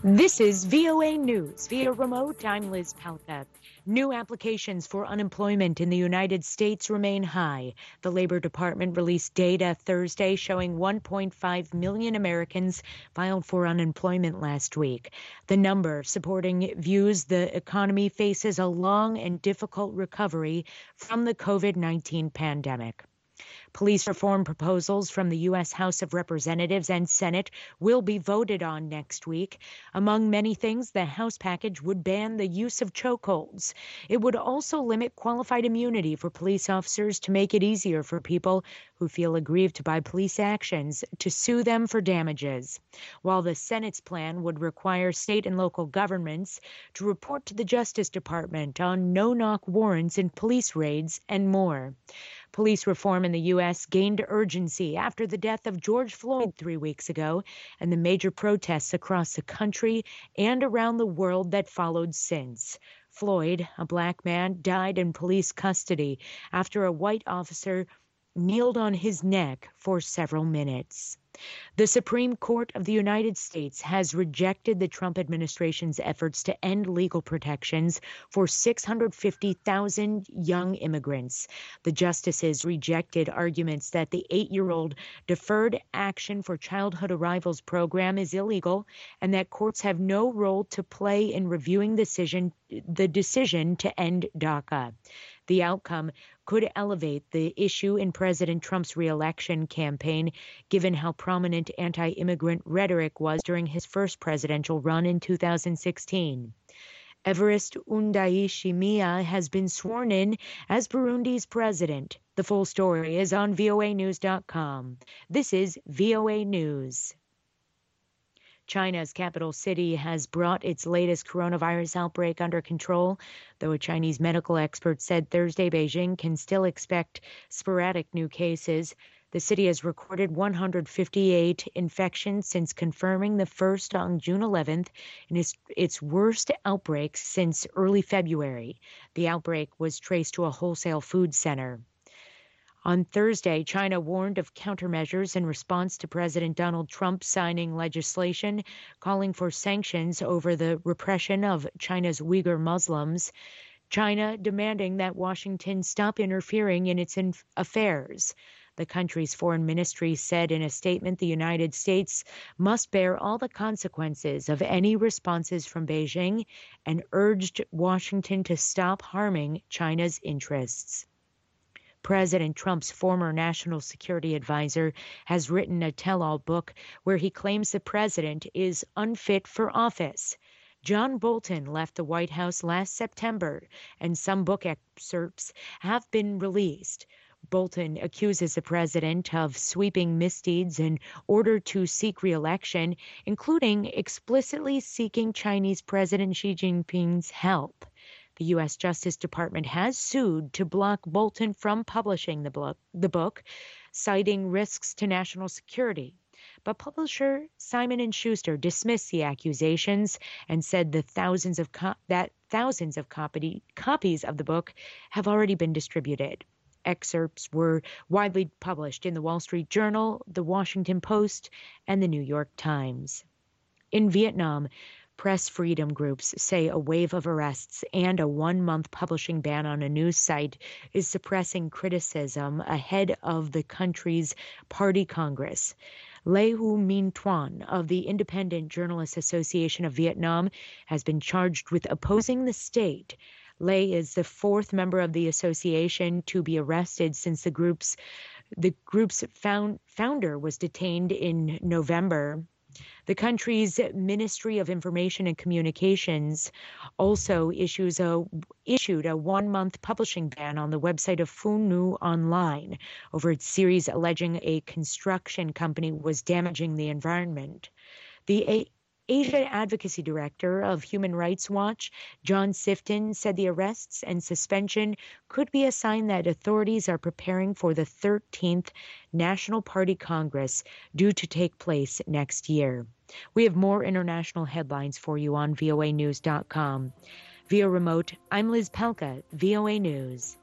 This is VOA News. Via remote, I'm Liz Palka. New applications for unemployment in the United States remain high. The Labor Department released data Thursday showing 1.5 million Americans filed for unemployment last week. The number supporting views the economy faces a long and difficult recovery from the COVID-19 pandemic. Police reform proposals from the U.S. House of Representatives and Senate will be voted on next week. Among many things, the House package would ban the use of chokeholds. It would also limit qualified immunity for police officers to make it easier for people who feel aggrieved by police actions to sue them for damages. While the Senate's plan would require state and local governments to report to the Justice Department on no-knock warrants in police raids and more. Police reform in the U.S. gained urgency after the death of George Floyd 3 weeks ago and the major protests across the country and around the world that followed since. Floyd, a black man, died in police custody after a white officer kneeled on his neck for several minutes. The Supreme Court of the United States has rejected the Trump administration's efforts to end legal protections for 650,000 young immigrants. The justices rejected arguments that the 8-year-old Deferred Action for Childhood Arrivals program is illegal and that courts have no role to play in reviewing the decision to end DACA. The outcome could elevate the issue in President Trump's reelection campaign, given how prominent anti-immigrant rhetoric was during his first presidential run in 2016. Evariste Ndayishimiye has been sworn in as Burundi's president. The full story is on voanews.com. This is VOA News. China's capital city has brought its latest coronavirus outbreak under control, though a Chinese medical expert said Thursday Beijing can still expect sporadic new cases. The city has recorded 158 infections since confirming the first on June 11th in its worst outbreak since early February. The outbreak was traced to a wholesale food center. On Thursday, China warned of countermeasures in response to President Donald Trump signing legislation calling for sanctions over the repression of China's Uyghur Muslims. China demanding that Washington stop interfering in its affairs. The country's foreign ministry said in a statement the United States must bear all the consequences of any responses from Beijing and urged Washington to stop harming China's interests. President Trump's former national security advisor has written a tell-all book where he claims the president is unfit for office. John Bolton left the White House last September, and some book excerpts have been released. Bolton accuses the president of sweeping misdeeds in order to seek re-election, including explicitly seeking Chinese President Xi Jinping's help. The U.S. Justice Department has sued to block Bolton from publishing the book, citing risks to national security. But publisher Simon & Schuster dismissed the accusations and said that thousands of copies of the book have already been distributed. Excerpts were widely published in the Wall Street Journal, the Washington Post, and the New York Times. In Vietnam, press freedom groups say a wave of arrests and a 1-month publishing ban on a news site is suppressing criticism ahead of the country's party congress. Le Hu Minh Tuan of the Independent Journalists Association of Vietnam has been charged with opposing the state. Le is the 4th member of the association to be arrested since the group's founder was detained in November. The country's Ministry of Information and Communications also issued a 1-month publishing ban on the website of Phu Nhu Online over its series alleging a construction company was damaging the environment. The Asia Advocacy Director of Human Rights Watch, John Sifton, said the arrests and suspension could be a sign that authorities are preparing for the 13th National Party Congress due to take place next year. We have more international headlines for you on voanews.com. Via remote, I'm Liz Pelka, VOA News.